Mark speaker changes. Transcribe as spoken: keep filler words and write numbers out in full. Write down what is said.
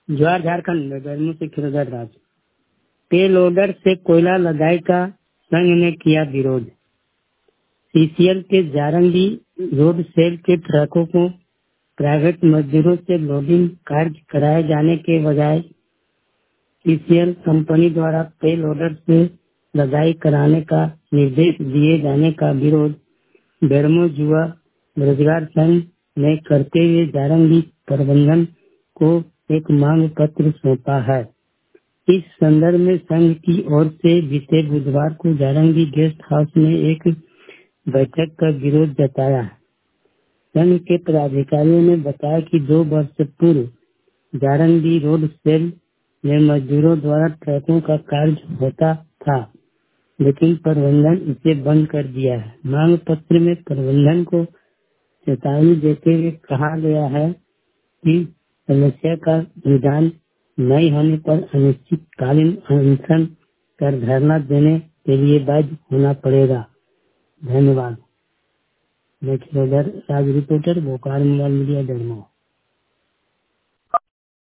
Speaker 1: ज्वार झारखंड में गर्मी से खिलगर राज। पे लोडर से कोयला लदाई का संघ ने किया विरोध। सीसीएल के जारंगी रोड सेल के ट्रकों को प्राइवेट मजदूरों से लोडिंग कार्य कराए जाने के बजाय सीसीएल कंपनी द्वारा पे लोडर से लदाई कराने का निर्देश दिए जाने का विरोध बेरमो युवा रोजगार संघ ने करते हुए जारंगी प्रबंधन को एक मांग पत्र सौंपा है। इस संदर्भ में संघ की ओर से बीते बुधवार को जारंगी गेस्ट हाउस में एक बैठक का विरोध जताया। संघ के पदाधिकारियों ने बताया कि दो वर्ष पूर्व जारंगी रोड सेल में मजदूरों द्वारा ट्रकों का कार्य होता था, लेकिन प्रबंधन इसे बंद कर दिया है। मांग पत्र में प्रबंधन को चेतावनी देते हुए कहा गया है कि समस्या का निदान नहीं होने पर अनिश्चितकालीन अनशन कर धरना देने के लिए बाध्य होना पड़ेगा। धन्यवाद। मैं Raj reporter Bhopal mobile media दरमो।